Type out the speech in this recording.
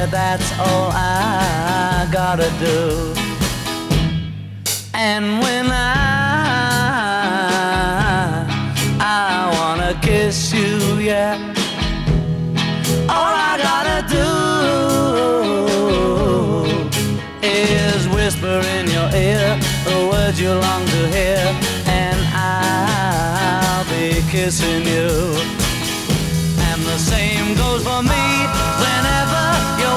that's all I gotta do. And when I wanna kiss you, yeah, all I gotta do is whisper in your ear the words you long to hear, and I'll be kissing you. And the same goes for me.